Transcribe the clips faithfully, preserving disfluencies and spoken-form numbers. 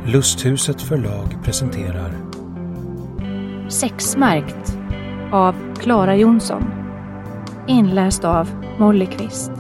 Lusthuset förlag presenterar Sexmärkt av Clara Jonsson. Inläst av Molly Kvist.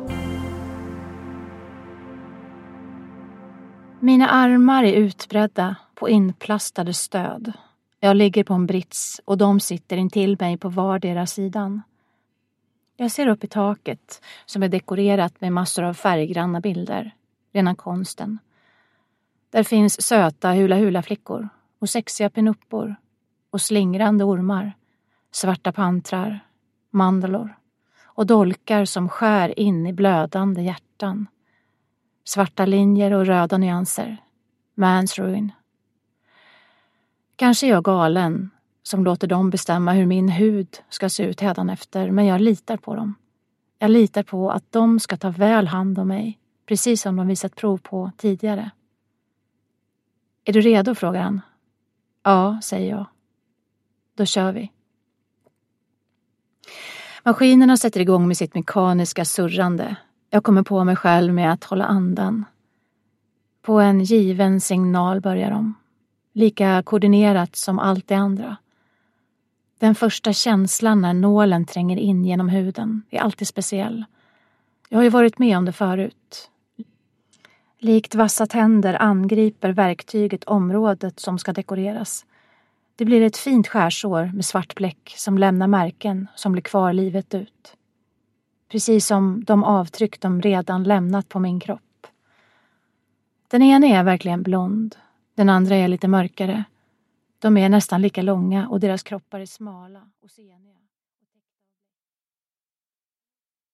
Mina armar är utbredda på inplastade stöd. Jag ligger på en brits och de sitter intill mig på vardera sidan. Jag ser upp i taket som är dekorerat med massor av färggranna bilder. Rena konsten. Där finns söta hula-hula-flickor och sexiga pinuppor och slingrande ormar, svarta pantrar, mandalor och dolkar som skär in i blödande hjärtan. Svarta linjer och röda nyanser. Man's ruin. Kanske är jag galen som låter dem bestämma hur min hud ska se ut hädanefter, men jag litar på dem. Jag litar på att de ska ta väl hand om mig, precis som de visat prov på tidigare. Är du redo, frågar han. Ja, säger jag. Då kör vi. Maskinerna sätter igång med sitt mekaniska surrande. Jag kommer på mig själv med att hålla andan. På en given signal börjar de. Lika koordinerat som allt det andra. Den första känslan när nålen tränger in genom huden är alltid speciell. Jag har ju varit med om det förut. Likt vassa tänder angriper verktyget området som ska dekoreras. Det blir ett fint skärsår med svart bläck som lämnar märken som blir kvar livet ut. Precis som de avtryck de redan lämnat på min kropp. Den ena är verkligen blond. Den andra är lite mörkare. De är nästan lika långa och deras kroppar är smala och seniga.